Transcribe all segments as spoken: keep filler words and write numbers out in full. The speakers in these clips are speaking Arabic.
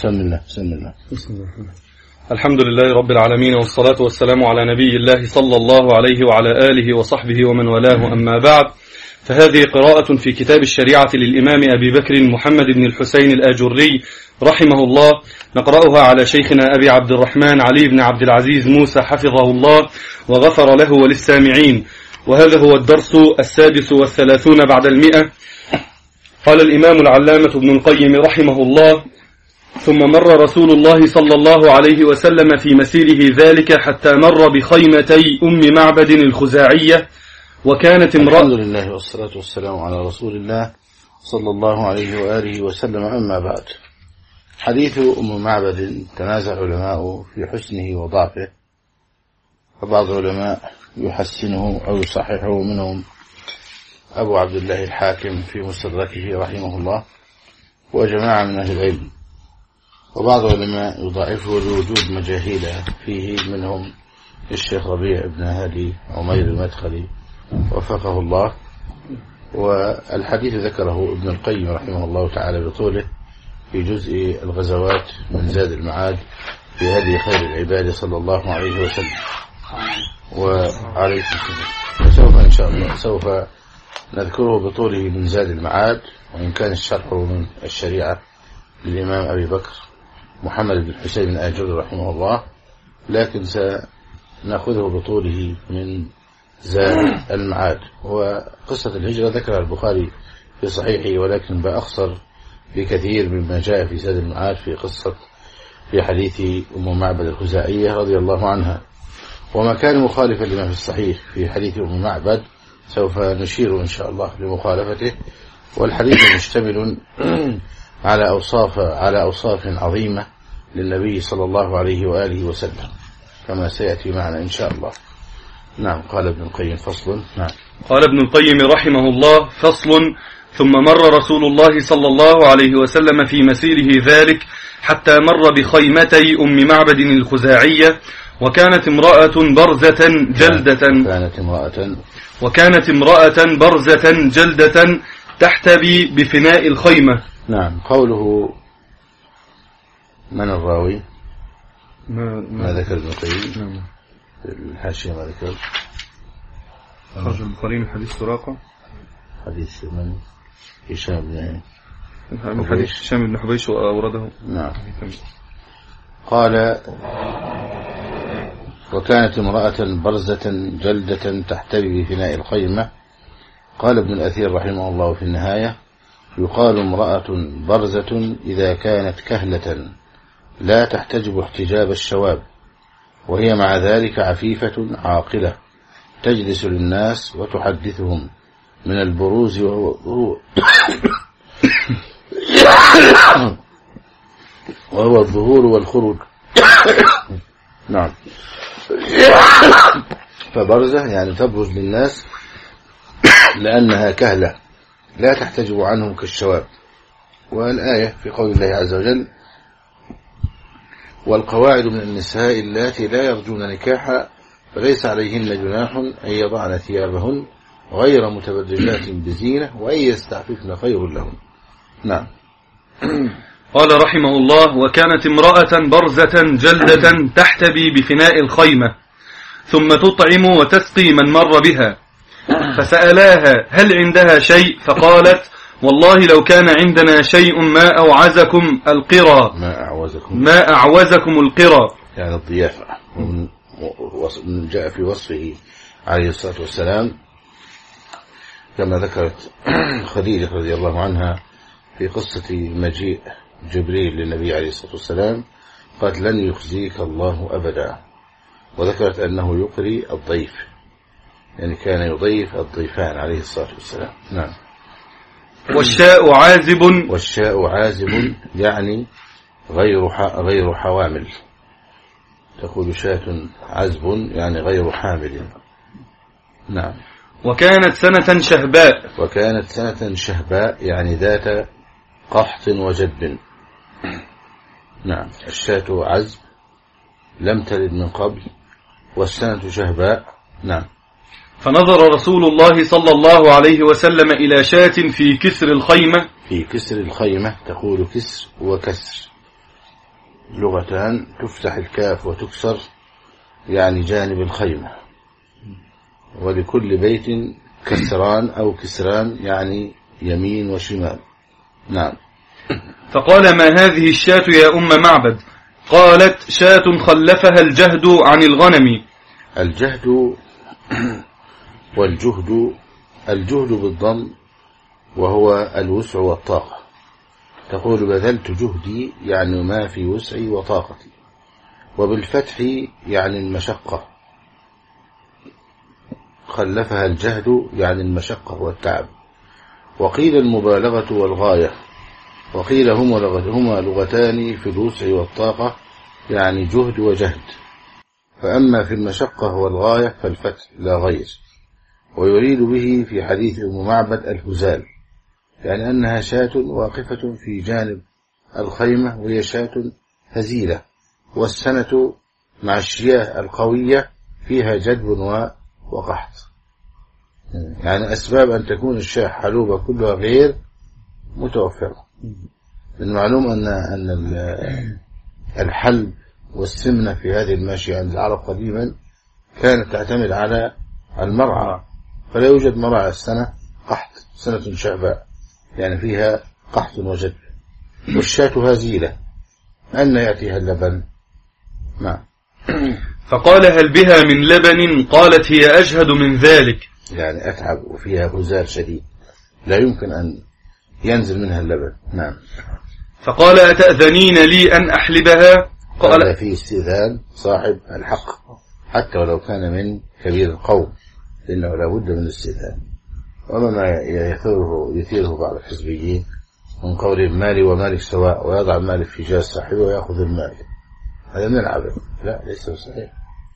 بسم الله بسم الله بسم الله. الحمد لله رب العالمين، والصلاة والسلام على نبي الله صلى الله عليه وعلى آله وصحبه ومن والاه، أما بعد، فهذه قراءة في كتاب الشريعة للإمام أبي بكر محمد بن الحسين الآجري رحمه الله، نقرأها على شيخنا أبي عبد الرحمن علي بن عبد العزيز موسى حفظه الله وغفر له وللسامعين. وهذا هو الدرس السادس والثلاثون بعد المئة. قال الإمام العلامة ابن القيم رحمه الله: ثم مر رسول الله صلى الله عليه وسلم في مسيره ذلك حتى مر بخيمتي أم معبد الخزاعية، وكانت امرأة. الحمد لله والصلاة والسلام على رسول الله صلى الله عليه وآله وسلم. أما بعد، حديث أم معبد تنازع العلماء في حسنه وضعفه، فبعض العلماء يحسنه أو يصححه، منهم أبو عبد الله الحاكم في مستدركه رحمه الله وجماعة من أهل العلم، وبعض العلماء يضاعفه لوجود مجاهيل فيه، منهم الشيخ ربيع بن هادي عمير المدخلي وفقه الله. والحديث ذكره ابن القيم رحمه الله تعالى بطوله في جزء الغزوات من زاد المعاد في هدي خير العباد صلى الله عليه وسلم. وعليكم السلام. سوف إن شاء الله سوف نذكره بطوله من زاد المعاد، وإن كان الشرح من الشريعة للإمام أبي بكر محمد بن الحسين الآجري رحمه الله، لكن سنأخذه بطوله من زاد المعاد. وقصة الهجرة ذكرها البخاري في صحيحه، ولكن بأخصر بكثير مما جاء في زاد المعاد في قصة في حديث أم معبد الخزاعية رضي الله عنها. وما كان مخالفا لما في الصحيح في حديث أم معبد سوف نشير إن شاء الله لمخالفته. والحديث مشتمل على أوصاف على أوصاف عظيمة للنبي صلى الله عليه وآله وسلم، كما سيأتي معنا إن شاء الله. نعم. قال ابن القيم فصل. نعم. قال ابن القيم رحمه الله: فصل. ثم مر رسول الله صلى الله عليه وسلم في مسيره ذلك حتى مر بخيمتي أم معبد الخزاعية، وكانت امرأة برزة جلدة كانت امرأة وكانت امرأة برزة جلدة تحتبي بفناء الخيمة. نعم. قوله من الراوي؟ ما, ما ذكر ابن القيم؟ نعم. الحاشية ما ذكر. خرج البخاري من حديث سراقة، حديث من؟ هشام بن من حديث هشام بن حبيش وأورده. نعم. قال: وكانت امرأة برزة جلدة تحتبي بفناء الخيمة. قال ابن الأثير رحمه الله في النهاية: يقال امرأة برزة إذا كانت كهلة لا تحتجب احتجاب الشواب، وهي مع ذلك عفيفة عاقلة تجلس للناس وتحدثهم من البروز وهو وهو الظهور والخروج. نعم. فبرزة يعني تبرز للناس لأنها كهلة لا تحتجب عنهم كالشواب. والآية في قول الله عز وجل: والقواعد من النساء اللاتي لا يرجون نكاحا فليس عليهن جناح أن يضعن ثيابهن غير متبرجات بزينة وأن يستعففن خير لهن. نعم. قال رحمه الله: وكانت امرأة برزة جلدة تحتبي بفناء الخيمة، ثم تطعم وتسقي من مر بها، فسألاها: هل عندها شيء؟ فقالت: والله لو كان عندنا شيء ما أوعزكم القرى ما أعوزكم ما أعوزكم القرى يعني الضيافة. ومن جاء في وصفه عليه الصلاة والسلام كما ذكرت خديجة رضي الله عنها في قصة مجيء جبريل للنبي عليه الصلاة والسلام، قالت: لن يخزيك الله أبدا. وذكرت أنه يقري الضيف، يعني كان يضيف الضيفان عليه الصلاة والسلام. نعم. والشاء عازب والشاء عازب يعني غير غير حوامل. تقول شاة عزب يعني غير حامل. نعم. وكانت سنة شهباء وكانت سنة شهباء يعني ذات قحط وجدب. نعم. الشاة عزب لم تلد من قبل، والسنة شهباء. نعم. فنظر رسول الله صلى الله عليه وسلم إلى شاة في كسر الخيمة في كسر الخيمة تقول كسر وكسر، لغتان، تفتح الكاف وتكسر يعني جانب الخيمة، ولكل بيت كسران أو كسران يعني يمين وشمال. نعم. فقال: ما هذه الشاة يا أم معبد؟ قالت: شاة خلفها الجهد عن الغنم. الجهد والجهد، الجهد بالضم وهو الوسع والطاقة. تقول: بذلت جهدي يعني ما في وسعي وطاقتي. وبالفتح يعني المشقة. خلفها الجهد يعني المشقة والتعب. وقيل المبالغة والغاية، وقيل هما لغتان في الوسع والطاقة يعني جهد وجهد. فأما في المشقة والغاية فالفتح لا غير. ويريد به في حديث أم معبد الهزال، يعني أنها شاة واقفة في جانب الخيمة، وهي شاة هزيلة، والسنة مع الشياه القوية فيها جدب وقحط. يعني أسباب أن تكون الشاة حلوبة كلها غير متوفرة. من المعلوم أن أن الحلب والسمنة في هذه الماشية عند العرب قديما كانت تعتمد على المرعى، فلا يوجد مرعى السنة قحط، سنة شعباء يعني فيها قحط وجدب. والشاة هزيلة، أن يأتيها اللبن؟ نعم. فقال: هل بها من لبن؟ قالت: هي أجهد من ذلك، يعني أتعب وفيها هزال شديد لا يمكن أن ينزل منها اللبن. نعم. فقال: أتأذنين لي أن أحلبها؟ قال: في استئذان صاحب الحق حتى ولو كان من كبير القوم، لأنه لا بد من الاستئذان. وما ما يثيره, يثيره بعض الحزبيين من قول مالي ومالك سواء، ويضع المال في جاز صاحبه ويأخذ المال، هذا من العبث. لا، ليس صحيح،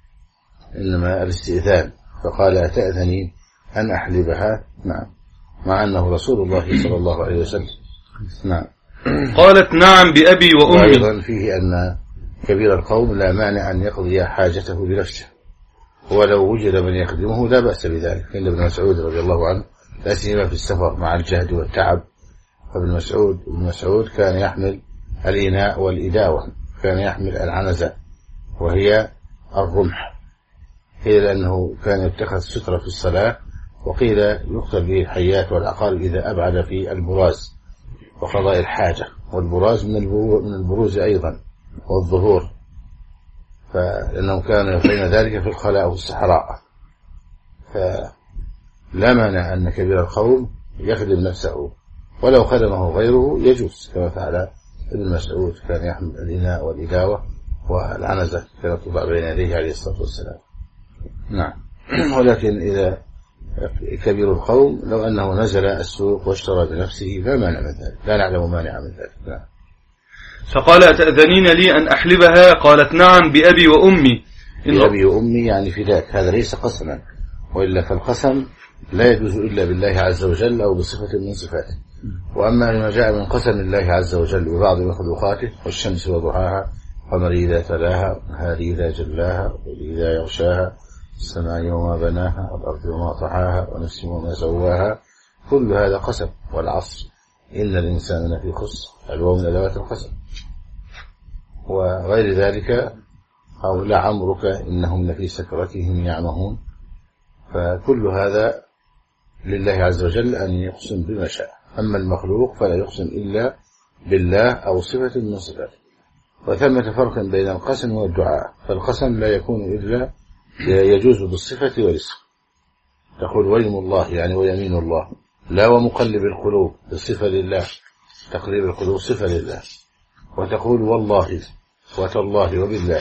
إنما الاستئذان. فقال: أتأذنين أن أحلبها؟ نعم، مع أنه رسول الله صلى الله عليه وسلم. نعم. قالت: نعم بأبي وأمي. وأيضا فيه أن كبير القوم لا مانع أن يقضي حاجته بنفسه، ولو وجد من يخدمه لا بأس بذلك. إن ابن مسعود رضي الله عنه لا سيما في السفر مع الجهد والتعب، فابن مسعود ابن مسعود كان يحمل الإناء والإداوة، كان يحمل العنزة وهي الرمح، قيل أنه كان يتخذ سترة في الصلاة، وقيل يقتل به الحيات والعقارب إذا أبعد في البراز وقضاء الحاجة. والبراز من البروز أيضا والظهور، فإنهم كانوا يفعلون ذلك في الخلاء أو الصحراء. فلا مانع أن كبير القوم يخدم نفسه، ولو خدمه غيره يجوز، كما فعل ابن مسعود، كان يحمل الإناء والإداوة والعنزة كانت تضع بين يديه عليه الصلاة والسلام. نعم. ولكن إذا كبير القوم لو أنه نزل السوق واشترى بنفسه لا مانع من ذلك، لا نعلم مانع من ذلك. نعم. فقال: أتأذنين لي أن أحلبها؟ قالت: نعم بأبي وأمي. بأبي وأمي يعني فداك، هذا ليس قسما، وإلا فالقسم لا يجوز إلا بالله عز وجل أو بصفة من صفاته. وأما لما جاء من قسم الله عز وجل ببعض مخلوقاته، والشمس وضحاها، والقمر إذا تلاها، هذه إذا جلاها، وإذا يغشاها، السماء وما بناها، والأرض وما طحاها، ونفس وما سواها، كل هذا قسم. والعصر إن الإنسان لفي خسر، الواو من أدوات القسم. وغير ذلك، أو لعمرك إنهم لفي سكرتهم يعمهون. فكل هذا لله عز وجل أن يقسم بما شاء. أما المخلوق فلا يقسم إلا بالله أو صفة من صفاته. وثمة فرق بين القسم والدعاء، فالقسم لا يكون إلا يجوز بالصفة والاسم. تقول ويم الله يعني ويمين الله، لا ومقلب القلوب بالصفة لله، تقليب القلوب صفة لله. وتقول والله وتالله وبالله،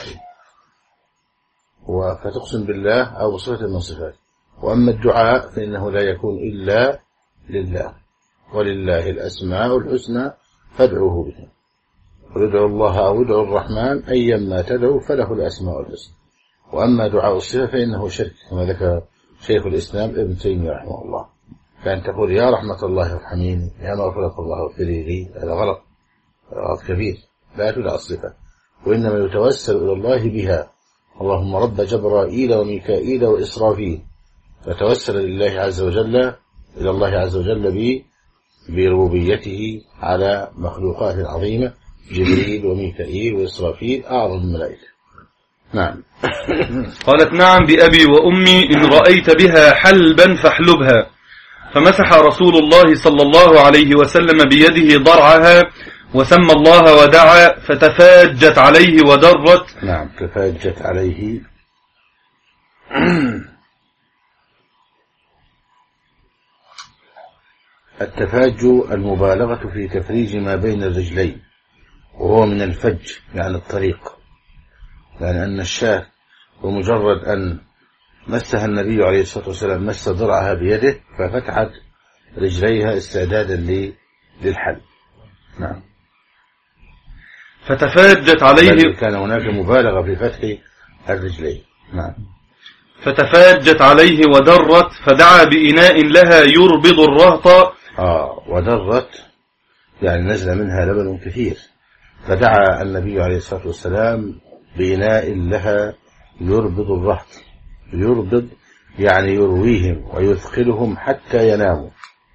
فتقسم بالله أو بصفة من صفاته. وأما الدعاء فإنه لا يكون إلا لله، ولله الأسماء الحسنى فادعوه بها. قل ادعوا الله أو ادعوا الرحمن أيما تدعوا فله الأسماء الحسنى. وأما دعاء الصفة فإنه شرك، كما ذكر شيخ الإسلام ابن تيمية رحمه الله. فأن تقول يا رحمة الله ارحميني، يا مغفرة الله اغفري لي، هذا غلط، غلط كبير، لا تدعى الصفة، وإنما يتوسل إلى الله بها. اللهم رب جبرائيل وميكائيل وإسرافيل، فتوسل لله عز وجل إلى الله عز وجل بربوبيته على مخلوقات عظيمة جبريل وميكائيل وإسرافيل أعظم الملائكة. نعم. قالت نعم بأبي وأمي إن رأيت بها حلبا فاحلبها. فمسح رسول الله صلى الله عليه وسلم بيده ضرعها وسمى الله ودعا فتفاجت عليه ودرت. نعم تفاجت عليه. التفاج المبالغة في تفريج ما بين الرجلين، وهو من الفج يعني الطريق، يعني أن الشاة بمجرد أن مسها النبي عليه الصلاة والسلام مس ضرعها بيده ففتحت رجليها استعدادا للحل. نعم. فتفاجت عليه، كان هناك مبالغة في فتح الرجلين. نعم. فتفاجت عليه ودرت فدعا بإناء لها يربض الرهط. آه ودرت يعني نزل منها لبن كثير، فدعا النبي عليه الصلاة والسلام بإناء لها يربض الرهط. يربض يعني يرويهم ويثقلهم حتى يناموا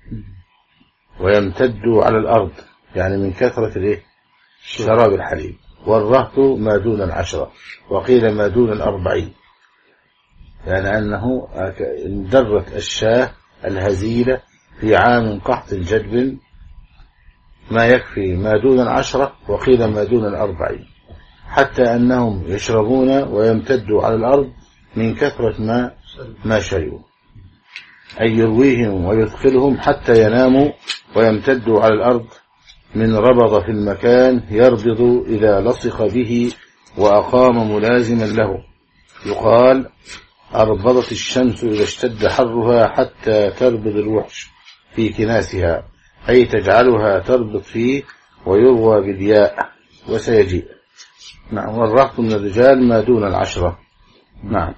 ويمتدوا على الأرض، يعني من كثرة الايه شراب الحليب. والرهط ما دون العشرة وقيل ما دون الأربعين، يعني أنه درت الشاة الهزيلة في عام قحط جدب ما يكفي ما دون العشرة وقيل ما دون الأربعين، حتى أنهم يشربون ويمتدوا على الأرض من كثرة ما ما شربوا، أي يرويهم ويثقلهم حتى يناموا ويمتدوا على الأرض. من ربض في المكان يربض إذا لصق به وأقام ملازما له. يقال أربضت الشمس إذا اشتد حرها حتى تربض الوحش في كناسها، أي تجعلها تربط فيه ويروى بالياء وسيجيء. نعم. والرهط من الرجال ما دون العشرة. نعم.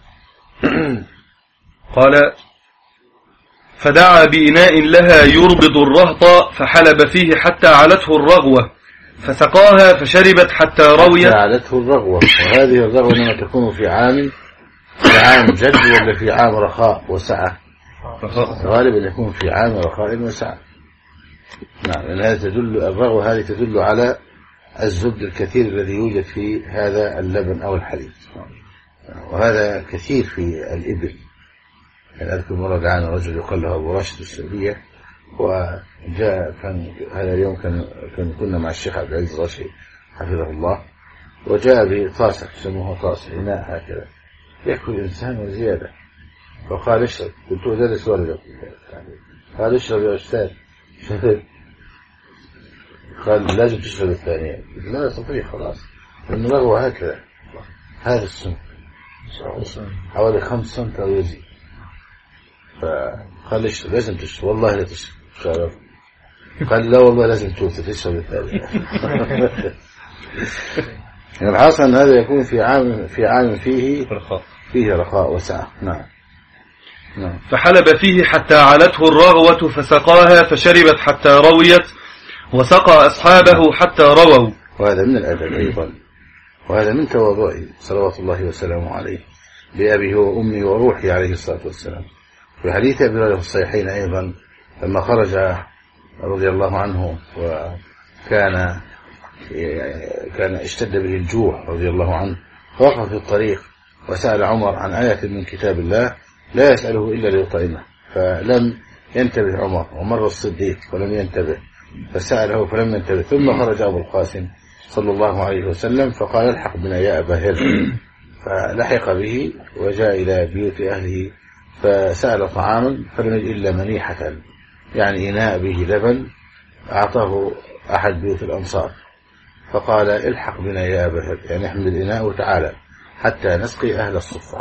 قال فدعا بإناء لها يربض الرهط فحلب فيه حتى علته الرغوة فسقاها فشربت حتى رويت. حتى علته الرغوة، وهذه الرغوة إنما تكون في عام في عام جد ولا في عام رخاء وسعة؟ غالبا يكون في عام رخاء وسعة. نعم. لأن هذا تدل الرغوة هذه تدل على الزبد الكثير الذي يوجد في هذا اللبن أو الحليب، وهذا كثير في الإبل. يعني أذكر مرة دعانا رجل يقال له أبو راشد السعودية، وجاء كان هذا اليوم كان, كان كنا مع الشيخ عبد العزيز الراشد حفظه الله، وجاء بطاسة يسموها طاسة إناء هكذا يأكل الإنسان وزيادة، فقال اشرب. قلت له جلس ورجل، قال اشرب يا أستاذ. قال لازم تشرب الثانية. لا أستطيع خلاص، لأنه رغوة هكذا. هذا السن حوالي خمس سنت أو يزيد، فقال اشرب لازم تشرب. والله لا تشرب. شرب. قال لا والله لازم تشرب الثانية. يعني الحاصل أن هذا يكون في عام في عام فيه رخاء فيه رخاء وسعة. نعم. نعم. فحلب فيه حتى علته الرغوة فسقاها فشربت حتى رويت وسقى أصحابه حتى رووا. وهذا من الأدب أيضا، وهذا من تواضعه صلوات الله وسلامه عليه بأبيه وأمي وروحي عليه الصلاة والسلام. في حديث أبي هريرة في الصحيحين أيضا لما خرج رضي الله عنه وكان كان اشتد به الجوع رضي الله عنه، فوقف في الطريق وسأل عمر عن آية من كتاب الله لا يسأله إلا ليطعمه، فلم ينتبه عمر، ومر الصديق ولم ينتبه فسأله فلم ينتبه، ثم خرج أبو القاسم صلى الله عليه وسلم فقال الحق بنا يا أبا هر، فلحق به وجاء إلى بيوت أهله فسأل طعاما فلم يجد إلا منيحة، يعني إناء به لبن أعطاه أحد بيوت الأنصار، فقال الحق بنا يا أبا هر، يعني احمل الإناء وتعالى حتى نسقي أهل الصفة.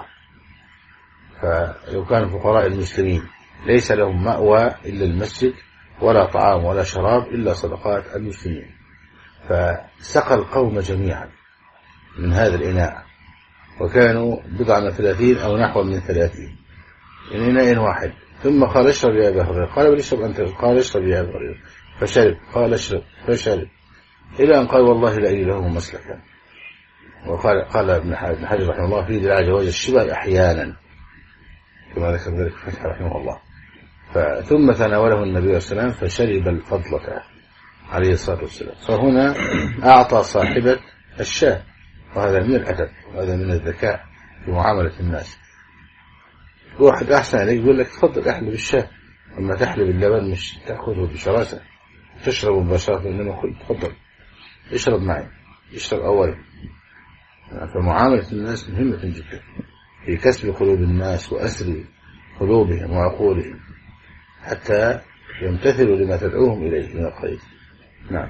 فلو كان فقراء المسلمين ليس لهم مأوى إلا المسجد ولا طعام ولا شراب إلا صدقات المسلمين، فسقى القوم جميعا من هذا الإناء، وكانوا بضعا ثلاثين أو نحو من ثلاثين من إناء واحد. ثم قال اشرب يا أبا هريرة، قال بل اشرب أنت، قال اشرب يا أبا هريرة، فشرب، قال اشرب فشرب، إلى أن قال والله لا إله له مسلكا. وقال قال ابن حجر رحمه الله في دراع جواز الشبه أحيانا كما ذكر ذلك فتح رحمه الله. ثم تناوله النبي صلى الله عليه وسلم فشرب الفضلة، عليه الصلاة والسلام. فهنا أعطى صاحبة الشاة، وهذا من الأدب وهذا من الذكاء في معاملة الناس. واحد أحسن عليك يقول لك تفضل احلب الشاة، أما تحلب اللبن مش تأخذه بشراسة تشرب مباشرة، إنما قل تفضل اشرب معي، اشرب أولا. فمعاملة الناس مهمة جدا في كسب قلوب الناس وأسر قلوبهم وعقولهم حتى يمتثلوا لما تدعوهم إليه من الخير. نعم.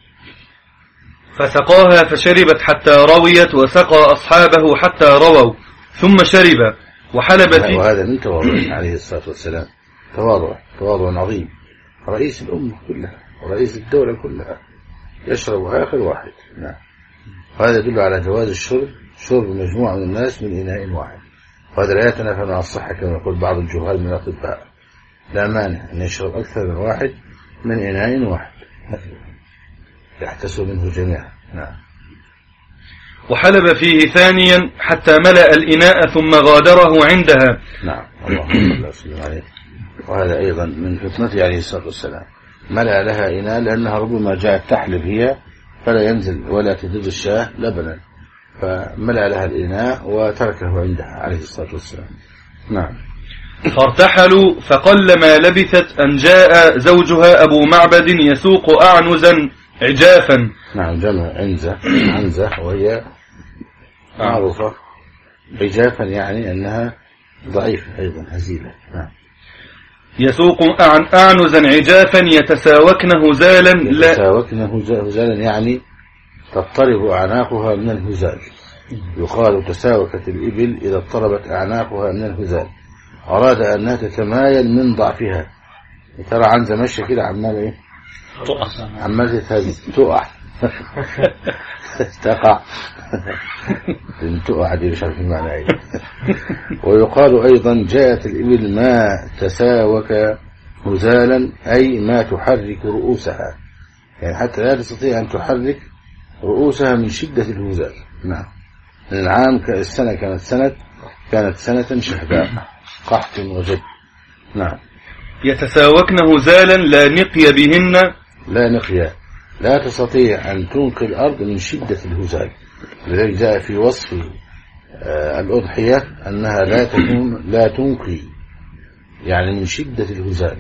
فسقاها فشربت حتى رويت، وسقى أصحابه حتى رووا، ثم شرب وحلب فيه. وهذا من تواضع عليه الصلاة والسلام، تواضع تواضع عظيم. رئيس الأمة كلها ورئيس الدولة كلها يشرب آخر واحد. نعم. وهذا يدل على جواز الشرب، شرب مجموعة من الناس من إناء واحد. وهذا لا يتنافى مع الصحة كما يقول بعض الجهال من الأطباء، لا مانع أن يشرب أكثر من واحد من إناء واحد يحتسب منه جميعا. نعم. وحلب فيه ثانيا حتى ملأ الإناء ثم غادره عندها. نعم. الله وسلم عليه. وهذا أيضا من فطنته عليه الصلاة والسلام، ملأ لها إناء لأنها ربما جاءت تحلب هي فلا ينزل ولا تدد الشاه لبنا، فملأ لها الإناء وتركه عندها عليه الصلاة والسلام. نعم. فارتحلوا، فقل ما لبثت أن جاء زوجها أبو معبد يسوق أعنزا عجافا. نعم، جمع عنزة عنزة وهي معروفة، عجافا يعني أنها ضعيفة أيضا هزيلة. نعم. يسوق أعنزا عجافا يتساوكن هزالا. يتساوكن هزالا يعني تضطرب أعناقها من الهزال. يقال تساوكت الإبل إذا اضطربت أعناقها من الهزال، أراد أنها تتمايل من ضعفها. ترى عنزة ماشية كده عمال إيه؟ عمال تتهز تقع تقع تقع دي مش عارف المعنى ايه. ويقال أيضا جاءت الإبل ما تساوك هزالا، أي ما تحرك رؤوسها، يعني حتى لا تستطيع أن تحرك رؤوسها من شدة الهزال. نعم. العام السنة كانت سنة كانت سنة شهداء قحط وجد. نعم. يتساوكن هزالا لا نقي بهن، لا نقي، لا تستطيع أن تنقي الأرض من شدة الهزال. لذلك جاء في وصف آه الأضحية أنها لا تكون لا تنقي، يعني من شدة الهزال.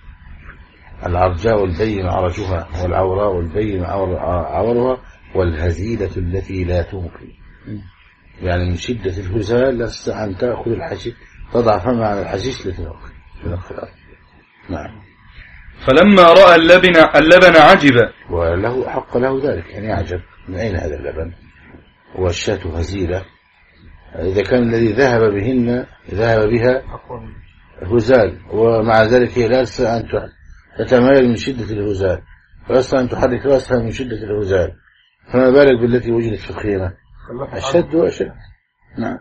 العرجاء البين عرجها، والعوراء البين عورها، والهزيلة التي لا تنقي، يعني من شدة الهزال لا تستطيع أن تأخذ الحشيش، تضع فمها على الحشيش لتنقي تنقي الأرض. نعم. فلما رأى اللبن اللبن عجب، وله حق له ذلك، يعني يعجب من أين هذا اللبن والشاة هزيلة، إذا كان الذي ذهب بهن ذهب بها هزال، ومع ذلك هي لا تستطيع أن تتمايل من شدة الهزال، ولا تستطيع أن تحرك رأسها من شدة الهزال، فما بالك بالتي وجدت في الخيمة، أشد وأشد. نعم.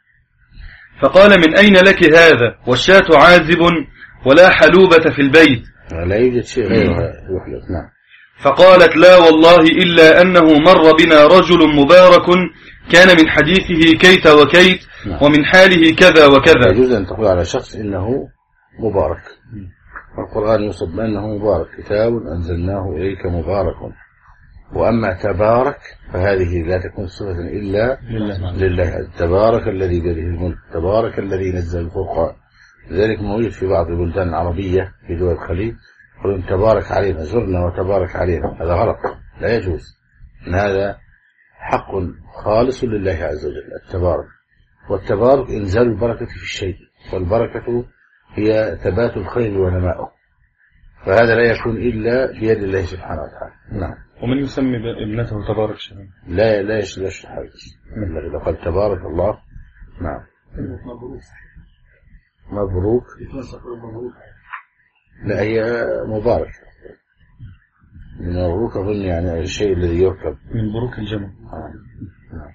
فقال من أين لك هذا والشاة عازب ولا حلوبة في البيت؟ لا يوجد شيء غيرها يحلب. نعم. فقالت لا والله إلا أنه مر بنا رجل مبارك كان من حديثه كيت وكيت. نعم. ومن حاله كذا وكذا. يجوز أن تقول على شخص إنه مبارك، والقرآن يوصف بأنه مبارك، كتاب أنزلناه إليك مبارك. وأما تبارك فهذه لا تكون صفة إلا لله. تبارك الذي بيده الملك، تبارك الذي نزل الفرقان. لذلك موجود في بعض البلدان العربية في دول الخليج يقولون تبارك علينا، زرنا وتبارك علينا. هذا غلط، لا يجوز. إن هذا حق خالص لله عز وجل التبارك. والتبارك إنزال البركة في الشيء، والبركة هي ثبات الخير ونماؤه، فهذا لا يكون إلا بيد الله سبحانه وتعالى. نعم. ومن يسمي ابنته تبارك شيئا؟ لا لا يشلش حاجة إذا قال تبارك الله. نعم. مبروك. لا، هي مبارك. مبروك أظن يعني الشيء الذي يركب من بروك الجمع. آه. نعم.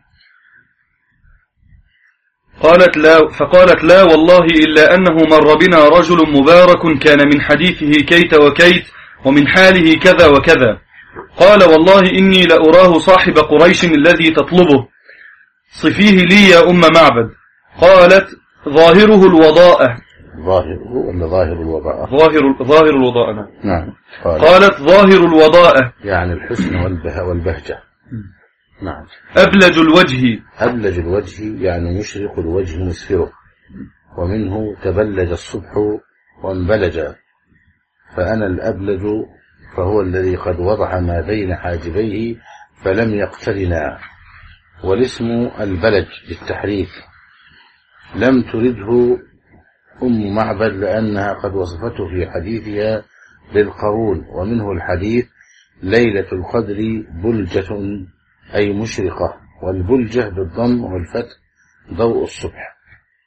قالت لا، فقالت لا والله إلا أنه مر بنا رجل مبارك كان من حديثه كيت وكيت ومن حاله كذا وكذا. قال والله إني لأراه صاحب قريش الذي تطلبه، صفيه لي يا أم معبد. قالت ظاهره الوضاءة. ظاهره ولا ظاهر الوضاء؟ ظاهر ظاهر الوضاء. نعم. نعم. قال قالت ظاهر الوضاء يعني الحسن والبه والبهجة. نعم. أبلج الوجه. أبلج الوجه يعني مشرق الوجه مسفره، ومنه تبلج الصبح وانبلج، فأنا الأبلج فهو الذي قد وضع ما بين حاجبيه فلم يقترنا. والاسم البلج بالتحريك، لم ترده أم معبد لأنها قد وصفته في حديثها بالقرون، ومنه الحديث ليلة القدر بلجة أي مشرقة، والبلجة بالضم والفتح ضوء الصبح.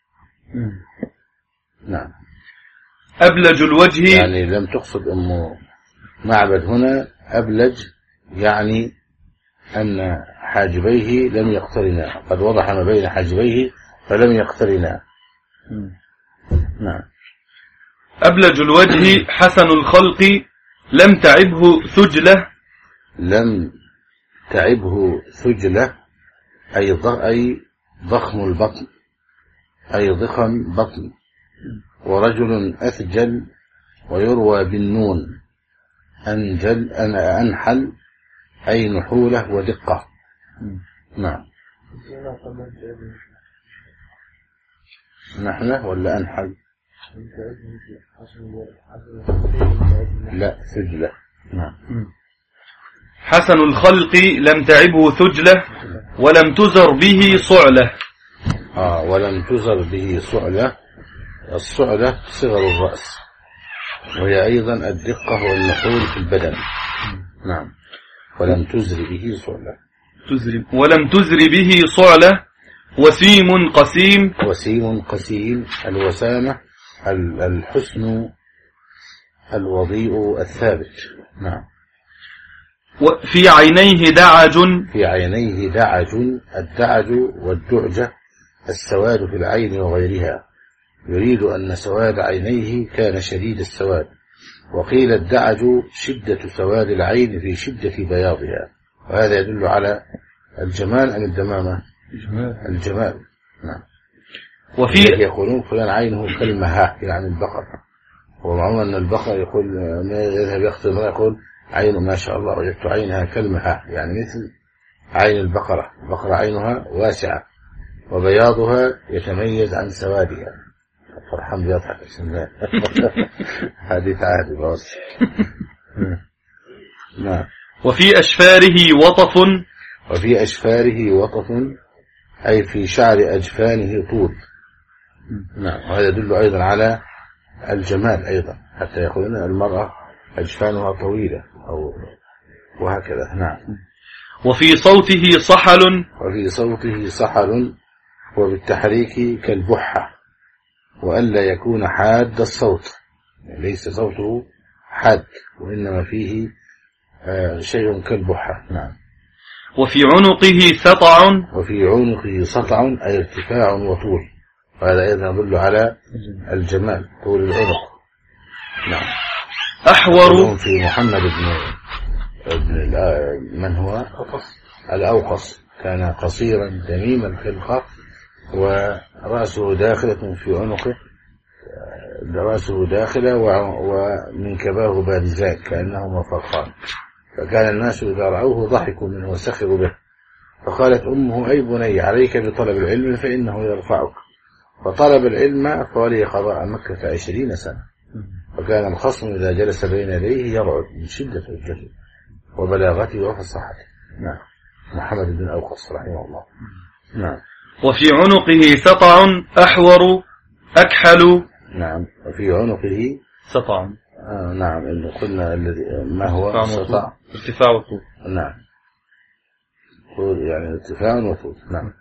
نعم. أبلج الوجه يعني لم تقصد أم معبد هنا أبلج يعني أن حاجبيه لم يقترنا، قد وضح ما بين حاجبيه فلم يقترنا. نعم. أبلج الوجه حسن الخلق لم تعبه ثجلة. لم تعبه ثجلة أي أي ضخم البطن، أي ضخم بطن. ورجل أثجل ويروى بالنون، أنجل أنا أنحل أي نحولة ودقة. نعم. نحلة ولا أنحل؟ لا ثجلة. نعم. حسن الخلق لم تعبه ثجلة ولم تزر به صعلة. آه ولم تزر به صعلة. الصعلة صغر الرأس، وهي أيضا الدقة والنحول في البدن. نعم. ولم تزر به صعلة. تزر ولم تزر به صعلة. وسيم قسيم. وسيم قسيم الوسامة الحسن الوضيء الثابت. نعم. وفي عينيه دعج. في عينيه دعج. الدعج والدعجة السواد في العين وغيرها، يريد أن سواد عينيه كان شديد السواد، وقيل الدعج شدة سواد العين في شدة بياضها، وهذا يدل على الجمال أم الدمامة؟ الجمال. نعم. وفي يقولون فلان عينه كالمهاء يعني البقر، ومعلوم أن البقر يقول ما يذهب يخطب يقول عينه ما شاء الله وجدت عينها كالمهاء، يعني مثل عين البقرة. البقرة عينها واسعة وبياضها يتميز عن سوادها. فرحان بيضحك بسم الله. حديث عهد باص. نعم. وفي أشفاره وطف. وفي أشفاره وطف أي في شعر أجفانه طول. نعم. وهذا يدل أيضا على الجمال أيضا، حتى يقولون المرأة أجفانها طويلة أو وهكذا. نعم. وفي صوته صحل. وفي صوته صحل وبالتحريك كالبحة، وألا يكون حاد الصوت، ليس صوته حاد وإنما فيه آه شيء كالبحة. نعم. وفي عنقه سطع. وفي عنقه سطع أي ارتفاع وطول، وهذا أيضا يدل على الجمال طول العنق. نعم. أحور. في محمد بن ابن من هو الأوقص، كان قصيرا دميم الخلقة ورأسه داخلة في عنقه، رأسه داخلة ومنكباه بارزان كأنهما فرقان، فكان الناس إذا رأوه ضحكوا منه وسخروا به. فقالت أمه أي بني عليك بطلب العلم فإنه يرفعك، فطلب العلم فولي قضاء مكة عشرين سنة، وكان الخصم إذا جلس بين يديه يرعد من شدة الجهل وبلاغته وفصاحته. نعم. محمد بن أوقص رحمه الله. نعم. وفي عنقه سطع أحور أكحل. نعم. وفي عنقه سطع. آه نعم. إنه قلنا الذي ما هو سطع ارتفاع وطول. نعم. طول يعني ارتفاع وطول. نعم.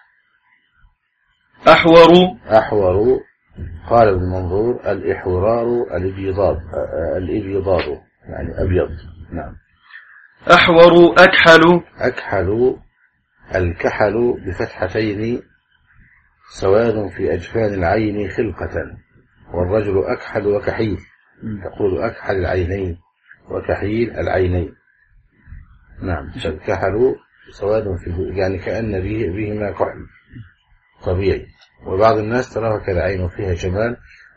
أحور. أحور قال ابن منظور الإحورار الإبيضاد الإبيضاد يعني أبيض. نعم. أحور أكحل. أكحل الكحل بفتحتين سواد في أجفان العين خلقة، والرجل أكحل وكحيل، تقول أكحل العينين وكحيل العينين. نعم. فالكحل سواد في يعني كأن به بهما كحل طبيعي، وبعض الناس تراها كالعين فيها جمال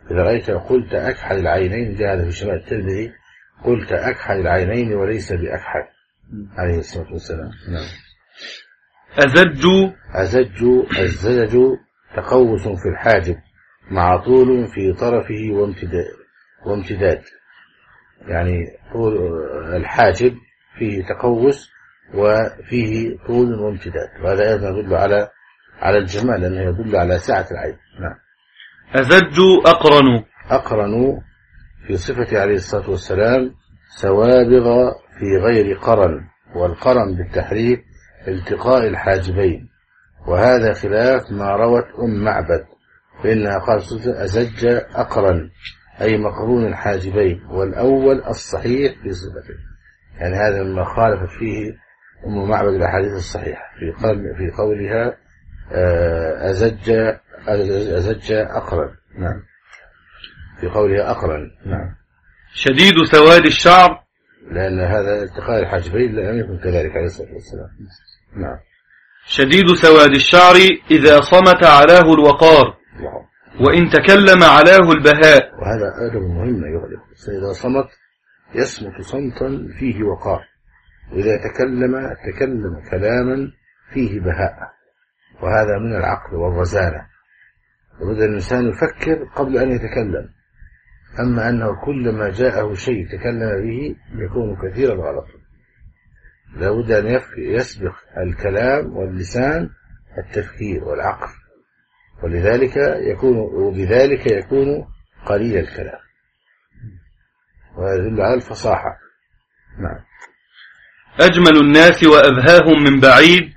إذا رأيت قلت أكحل العينين، جاء هذا في شمال الترمذي، قلت أكحل العينين وليس بأكحل عليه الصلاة والسلام. نعم. أزج أزج الزجج تقوس في الحاجب مع طول في طرفه وامتداد وامتداد يعني طول الحاجب فيه تقوس وفيه طول وامتداد، وهذا أيضا يدل على على الجمال لأنه يدل على سعة العين. نعم. أزج أقرن أقرن في صفة عليه الصلاة والسلام سوابغ في غير قرن، والقرن بالتحريك التقاء الحاجبين، وهذا خلاف ما روت أم معبد فإنها قالت أزج أقرن أي مقرون الحاجبين، والأول الصحيح في صفته، يعني هذا مما خالفت فيه أم معبد الأحاديث الصحيحة في في قولها أزج أزج أقرن. نعم. في قولها أقرن. نعم. شديد سواد الشعر، لأن هذا التقاء الحاجبين لم يكن كذلك عليه الصلاة والسلام. نعم. شديد سواد الشعر إذا صمت علاه الوقار، وإن تكلم علاه البهاء. وهذا أدب مهم أيها الأخوة، إذا صمت يصمت صمتا فيه وقار، وإذا تكلم تكلم كلاما فيه بهاء، وهذا من العقل والرزانة، وبدأ الإنسان يفكر قبل أن يتكلم، أما أنه كلما جاءه شيء تكلم به يكون كثير الغلط، لا بد أن يسبق الكلام واللسان التفكير والعقل، ولذلك يكون وبذلك يكون قليل الكلام، وهذا يدل على الفصاحة. نعم. أجمل الناس وأبهاهم من بعيد،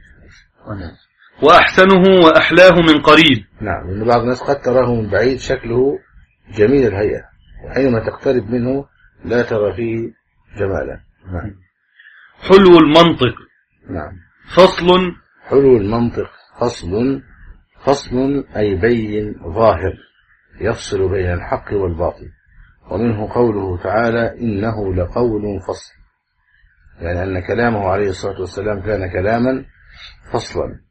وأحسنه وأحلاه من قريب. نعم. لأن بعض الناس قد تراه من بعيد شكله جميل الهيئة، وحينما تقترب منه لا ترى فيه جمالا. نعم. حلو المنطق. نعم. فصل. حلو المنطق فصل، فصل أي بين ظاهر يفصل بين الحق والباطل، ومنه قوله تعالى إنه لقول فصل، يعني أن كلامه عليه الصلاة والسلام كان كلاما فصلا.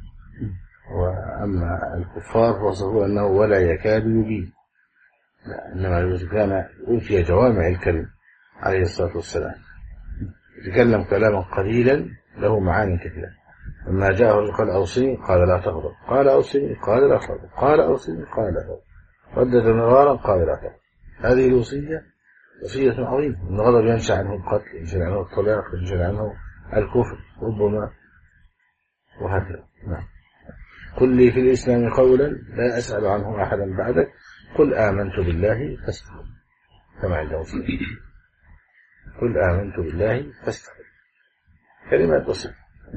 وأما الكفار وصفوا أنه ولا يكاد يبين، إنما كان أوتي جوامع الكلم عليه الصلاة والسلام، يتكلم كلاما قليلا له معاني كثيرة. لما جاءه الرجل قال أوصني قال لا تغضب، قال أوصني قال لا تغضب، قال أوصني قال لا تغضب، ردد مرارا قال لا تغضب. هذه الوصية وصية عظيمة، إن الغضب ينشأ عنه القتل، ينشأ عنه الطلاق، ينشأ عنه الكفر ربما، وهكذا. نعم. قل لي في الإسلام قولا لا أسأل عنه أحدا بعدك، قل آمنت بالله فاستقم، كما عند مسلم، قل آمنت بالله فاستقم، كلمات بسيطة.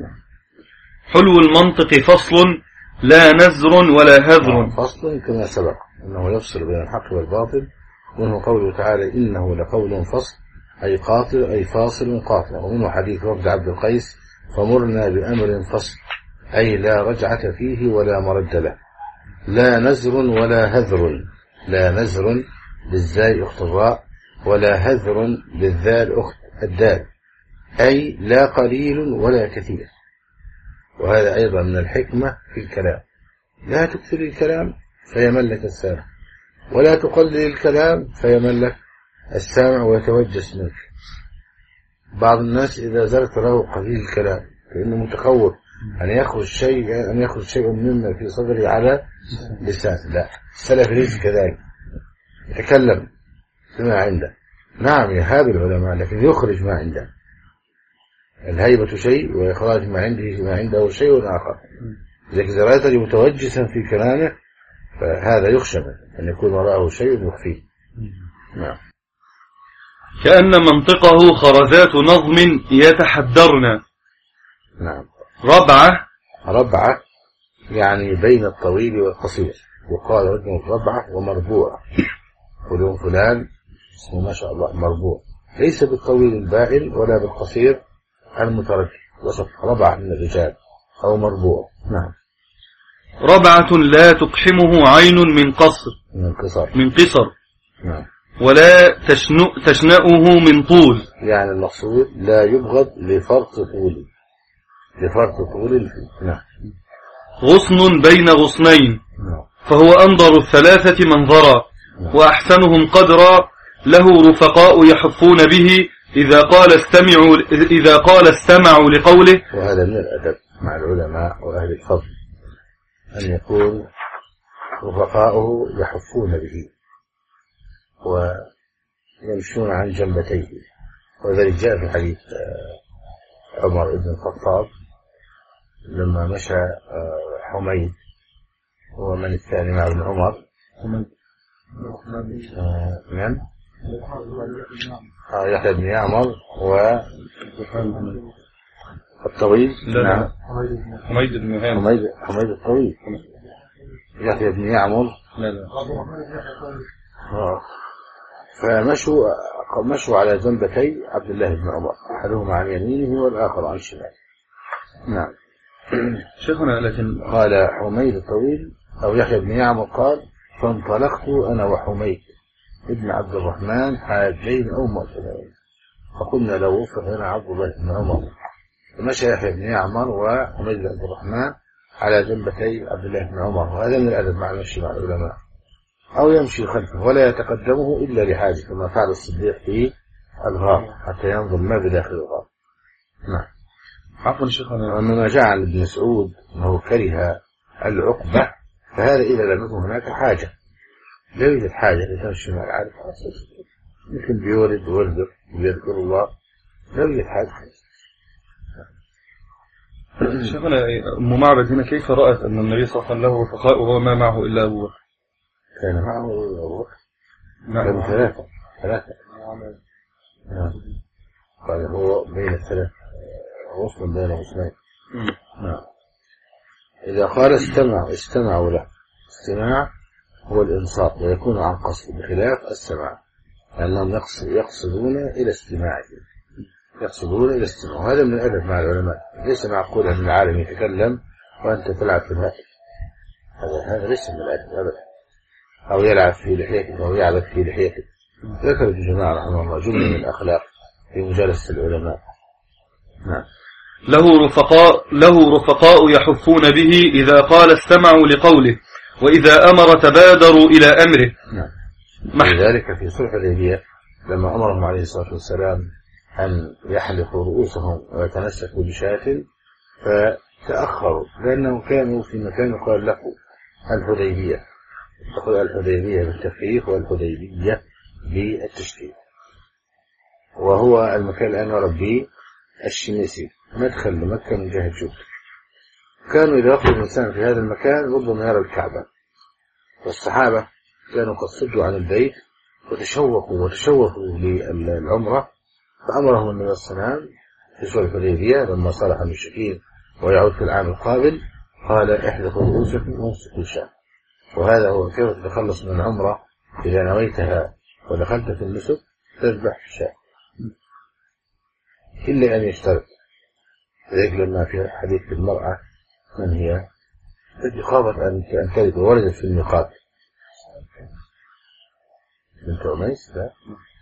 حلو المنطق فصل لا نزر ولا هذر. فصل كما سبق أنه يفصل بين الحق والباطل، ومنه قوله تعالى إنه لقول فصل أي قاطع أي فاصل قاطع، ومنه حديث وفد عبد القيس فمرنا بأمر فصل أي لا رجعة فيه ولا مرد له. لا نزر ولا هذر، لا نزر بالزاي أخت الراء، ولا هذر بالذال أخت الدال، أي لا قليل ولا كثير. وهذا أيضا من الحكمة في الكلام، لا تكثر الكلام فيملك السامع، ولا تقلل الكلام فيملك السامع ويتوجس منك. بعض الناس إذا زرت له قليل الكلام فإنه متخوف أن يخرج شيء أن يخرج شيء مما في صدره على لسان. لا، السلف ليس كذلك، يتكلم فيما عنده. نعم يهاب العلماء لكن يخرج ما عنده، الهيبة شيء وإخراج ما عنده ما عنده شيء آخر. إذا رأيته متوجسا في كلامه فهذا يخشى أن يكون وراءه شيء يخفيه. نعم. كأن منطقه خرزات نظم يتحدرن. نعم. ربعة. ربعة يعني بين الطويل والقصير، وقال رجل ربعة ومربوع، يقولون فلان اسمه ما شاء الله مربوع، ليس بالطويل البائن ولا بالقصير المترجل، وسط ربعة من الرجال أو مربوع. نعم. ربعة لا تقحمه عين من قصر من قصر من قصر نعم. ولا تشنأ تشنأه من طول، يعني المقصود لا يبغض لفرط طول لفرط طول فيه. نعم. غصن بين غصنين، نعم. فهو أنظر الثلاثة منظرا، وأحسنهم قدرا له رفقاء يحفون به إذا قال استمعوا إذا قال استمعوا لقوله. وهذا من الأدب مع العلماء وأهل الفضل أن يكون رفقاؤه يحفون به ويمشون عن جنبتيه. وذلك جاء في حديث عمر بن الخطاب لما مشى حميد ومن الثاني مع ابن عمر من يحيى بن يعمر والطويل. نعم حميد بن حميد حميد الطويل يحيى بن يعمر. لا لا فمشوا مشوا على جنبتي عبد الله بن عمر، أحدهما عن يمينه والآخر عن شماله. نعم. شيخنا لكن قال حميد الطويل أو يحيى بن يعمر قال فانطلقت أنا وحميد ابن عبد الرحمن حاجين أو معتمرين فقلنا لو وفق هنا عبد الله بن عمر. فمشى يحيى بن يعمر وحميد بن عبد الرحمن على جنبتي عبد الله بن عمر. وهذا من الأدب مع المشي مع العلماء. أو يمشي خلفه ولا يتقدمه إلا لحاجة كما فعل الصديق في الغار حتى ينظر ما بداخل الغار. نعم. عفوا شيخنا. ومما جاء عن ابن مسعود أنه كره العقبة فهذا إذا لم يكن هناك حاجة. لا يوجد حاجة لتمشي مع العالم مثل بيولد ويرزق ويذكر الله، لا يوجد حاجة. شيخنا أم معبد هنا كيف رأت أن النبي صلى الله عليه وسلم له رفقاء وهو ما معه إلا أبو بكر؟ كان معه أبو بكر. نعم. ثلاثة ثلاثة. نعم. قال هو بين الثلاث وصل بين اثنين. نعم. إذا قال استمع استمعوا له. استماع هو الإنصات ويكون عن قصد بخلاف السماع لأنهم يقصدون إلى استماعه يقصدون إلى استماع. وهذا من الأدب مع العلماء. ليس معقول أن العالم يتكلم وأنت تلعب في الهاتف. هذا هذا ليس من الأدب أبدا. أو يلعب في لحيتك أو يعبث في لحيتك. ذكر الجماعة رحمه الله جملة من الأخلاق في مجالسة العلماء. نعم. له رفقاء له رفقاء يحفون به إذا قال استمعوا لقوله وإذا أمر تبادروا إلى أمره. نعم. لذلك في صلح الحديبية لما أمرهم عليه الصلاة والسلام أن يحلقوا رؤوسهم ويتمسكوا بشاة فتأخروا لأنهم كانوا في مكان يقال له الحديبية. تقول الحديبية بالتخفيف والحديبية بالتشديد. وهو المكان الآن يعرف به الشميسي مدخل لمكة من جهة جود. كانوا إذا وقف الإنسان في هذا المكان ربما يرى الكعبة. والصحابة كانوا قد صدوا عن البيت وتشوقوا وتشوقوا للعمرة فأمرهم النبي صلى الله عليه وسلم في صلح الحديبية لما صالح المشركين ويعود في العام القابل قال احلقوا رؤوسكم وامسكوا شاة. وهذا هو كيف تتخلص من العمرة إذا نويتها ودخلت في النسك تذبح شاة إلا أن يشترط. ذلك لما في حديث المرأة من هي التي خافت أن تلد وولدت في الميقات بنت عميس. لا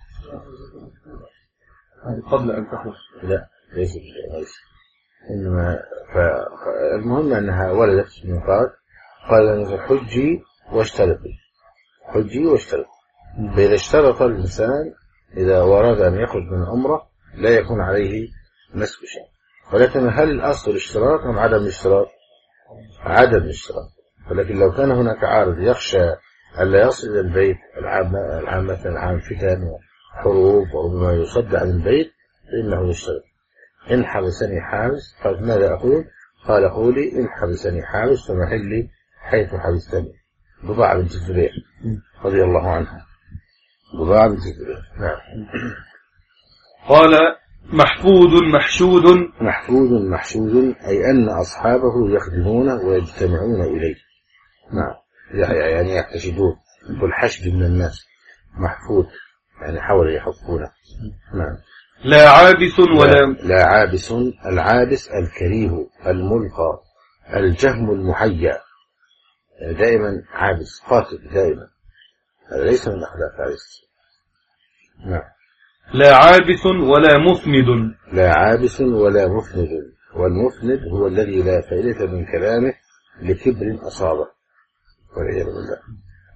قبل أن تخرج. لا ليست بنت عميس إنما فالمهم أنها ولدت في الميقات قال لها حجي واشترطي حجي واشترطي. فإذا اشترط الإنسان إذا ورد أن يخرج من عمره لا يكون عليه مسك شيء. ولكن هل الأصل الاشتراط أم عدم الاشتراط؟ عدم الاشتراط. ولكن لو كان هناك عارض يخشى ألا يصل إلى البيت العام العام مثلا عام فتن وحروب وربما يصد عن البيت فإنه يشترط. إن حبسني حابس. قال ماذا أقول؟ قال قولي إن حبسني حابس فمحلي حيث حبستني. بضاعة بنت الزبير رضي الله عنها. بضاعة بنت الزبير. نعم. قال محفوظ محشود. محفوظ محشود أي أن أصحابه يخدمونه ويجتمعون إليه. نعم. يعني يحتشدون والحشد من الناس. محفوظ يعني حول يحفونه. نعم. لا عابس ولا لا, لا عابس. العابس الكريه الملقى الجهم المحيا دائما عابس قاتل دائما. هذا ليس من أخلاق عابس. نعم. لا عابس ولا مفند. لا عابس ولا مفند. والمفند هو الذي لا فائدة من كلامه لكبر أصابه والعياذ بالله.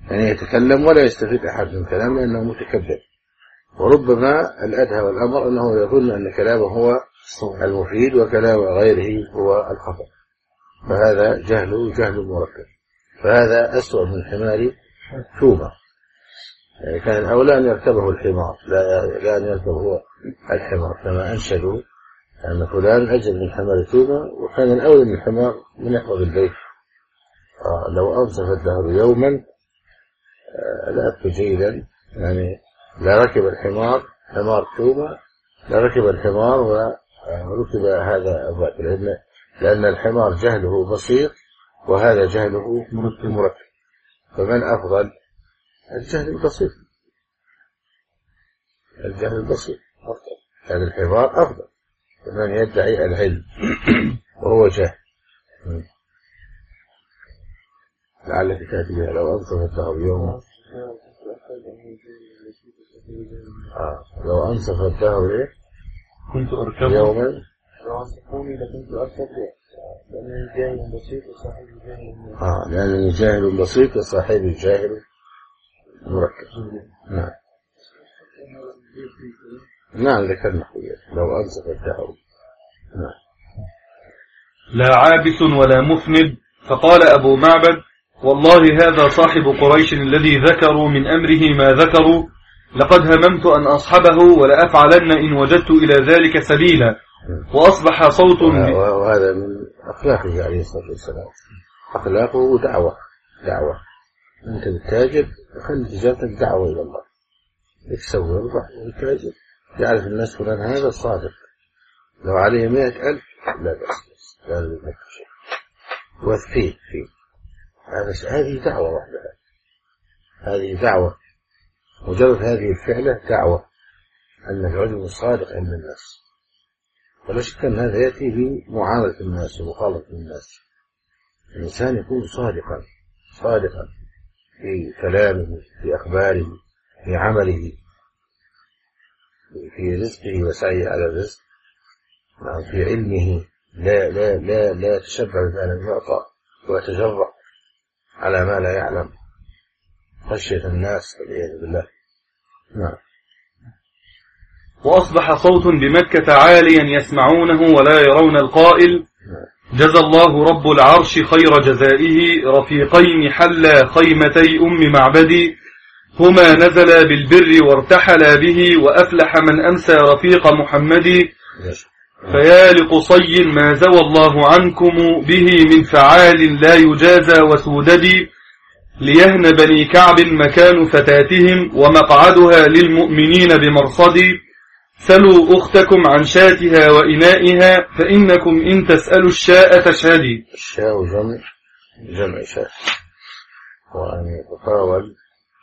يعني يتكلم ولا يستفيد أحد من كلامه لأنه متكبر. وربما الأدهى والأمر أنه يظن أن كلامه هو المفيد وكلام غيره هو الخطأ، فهذا جهل جهل مركب. فهذا أسوأ من الحمار ثوما. يعني كان الأولى أن يركبه الحمار لا, لا أن يركبه هو الحمار، كما أنشدوا أن فلان أجل من الحمار ثوما، وكان الأولى من الحمار من يحفظ البيت. آه لو أنصف الدهر يوما آه لأبقى جيدا، يعني لا ركب الحمار حمار ثوما، لا ركب الحمار وركب هذا الذاك، لأن, لأن الحمار جهله بسيط وهذا جهله مركب. فمن أفضل؟ الجهل البسيط، الجهل البسيط أفضل، هذا الحمار أفضل من يدعي العلم وهو جاهل. لعلك تأتي بها لو أنصف الدهر يوما. آه. لو أنصف الدهر إيه؟ كنت أركب يوما لو أنصفوني لكنت أركب لأنني جاهل بسيط وصاحب جاهل آه لأنني جاهل بسيط وصاحب جاهل مركب. نعم نعم ذكرنا لو أنصف الدهر. نعم. لا عابس ولا مفند. فقال أبو معبد: والله هذا صاحب قريش الذي ذكروا من أمره ما ذكروا، لقد هممت أن أصحبه ولأفعلن إن وجدت إلى ذلك سبيلا. وأصبح صوت، وهذا من أخلاقه عليه الصلاة والسلام، أخلاقه دعوة دعوة أنت بالتاجر خلي تجارتك دعوة إلى الله، اكسب ويربح ويتاجر، يعرف الناس فلان هذا صادق، لو عليه مئة ألف لا بأس، لا بأس وثفيه فيه. هذه دعوة وحدها، هذه دعوة، مجرد هذه الفعلة دعوة أنك رجل صادق عند الناس. ولا شك أن هذا يأتي بمعاملة الناس ومخالطة الناس. الإنسان يكون صادقا صادقا في كلامه، في أخباره، في عمله، في رزقه وسعيه على الرزق، في علمه، لا لا لا لا يتشبع بما لم يعطى ويتجرأ على ما لا يعلم خشية الناس والعياذ بالله. نعم. وأصبح صوت بمكة عاليا يسمعونه ولا يرون القائل: جزى الله رب العرش خير جزائه رفيقين حلا خيمتي أم معبدي، هما نزلا بالبر وارتحلا به وأفلح من أمسى رفيق محمد. فيا لقصي ما زوى الله عنكم به من فعال لا يجازى وسوددي، ليهن بني كعب مكان فتاتهم ومقعدها للمؤمنين بمرصدي، سلوا أختكم عن شاتها وإنائها فإنكم إن تسألوا الشاء تشهدي. الشاء جمع جمع شاء، وأن يتطاول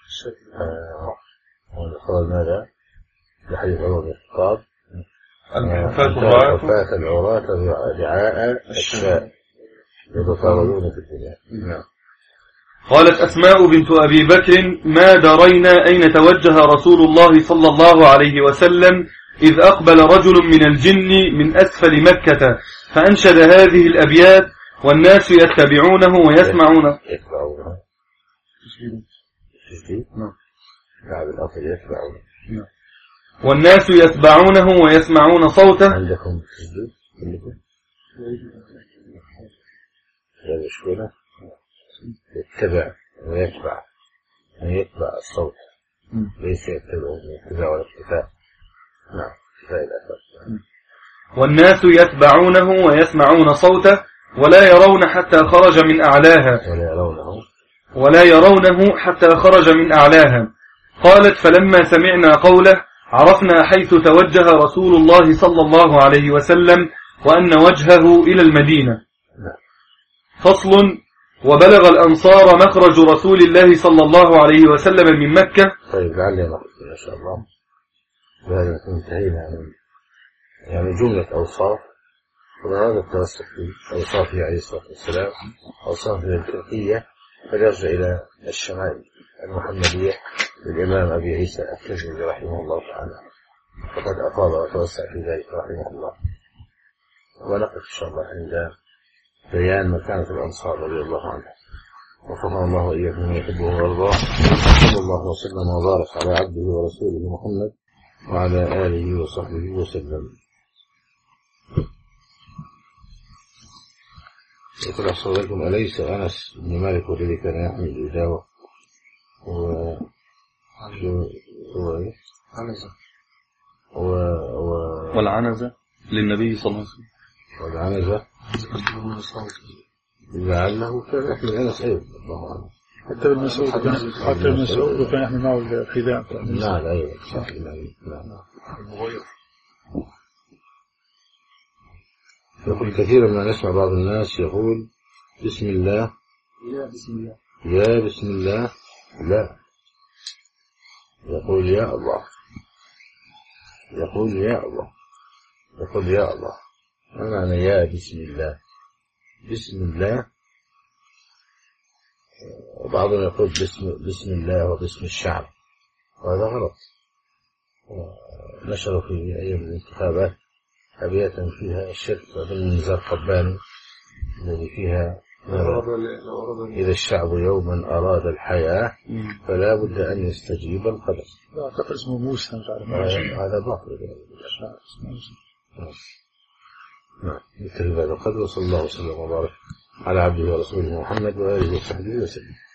ونقول ماذا بحديث عروض الخطاب: الحفاة العراة رعاء الشاء يتطاولون في الدنيا. نعم. قالت أسماء بنت أبي بكر: ما درينا أين توجه رسول الله صلى الله عليه وسلم إذ أقبل رجل من الجن من أسفل مكة فأنشد هذه الأبيات: والناس يتبعونه ويسمعونه. يتبعونه والناس يتبعونه ويسمعون صوته. عندكم تسجيل عندكم لا مشكلة. يتبع ويتبع، يعني يتبع الصوت ليس يتبع يتبع والاكتفاء. نعم اكتفاء الأثر. والناس يتبعونه ويسمعون صوته ولا يرون حتى خرج من أعلاها ولا يرونه ولا يرونه حتى خرج من أعلاها. قالت: فلما سمعنا قوله عرفنا حيث توجه رسول الله صلى الله عليه وسلم وأن وجهه إلى المدينة. فصل: وبلغ الأنصار مخرج رسول الله صلى الله عليه وسلم من مكة. طيب لعلي نقصد إن شاء الله بهذا انتهينا من يعني جملة أوصاف، وهذا التوسع في أوصافه عليه الصلاة والسلام، أوصافه الفقهية، فليرجع إلى الشمائل المحمدية للإمام أبي عيسى الترمذي رحمه الله تعالى، فقد أفاض وتوسع في ذلك رحمه الله. ونقف إن شاء الله عند بيان مكانة الأنصار رضي الله عنهم وفقنا الله وإياكم من يحبه ويرضاه. صلى الله وسلم وبارك على عبده ورسوله محمد وعلى آله وصحبه وسلم. يقول أحسن لكم: أليس أنس بن مالك والذي كان يحمل الإجابة و هو إيه؟ و... و... والعنزة للنبي صلى الله عليه وسلم. والعنزة لعله كان يحمل أنس أيضا. الله أعلم. حتى ابن مسعود كان حتى ابن مسعود كان يحمل معه الحذاء. نعم أيوة صح. نعم. يقول: كثيرا ما نسمع بعض الناس يقول بسم الله يا بسم الله يا بسم الله، لا، يقول يا الله، يقول يا الله، يقول يا الله. ما معنى يا بسم الله؟ بسم الله بعضهم يقول بسم, بسم الله وبسم الشعب، وهذا غلط. نشروا في أيام الانتخابات أبياتا فيها الشرك من زرقباني الذي فيها: إذا الشعب يوما أراد الحياة فلا بد أن يستجيب القدر. أعتقد اسمه موسى. هذا باطل. نعم. نكتفي بهذا القدر، وصلى الله وسلم وبارك على عبده ورسوله محمد وآله وصحبه وسلم.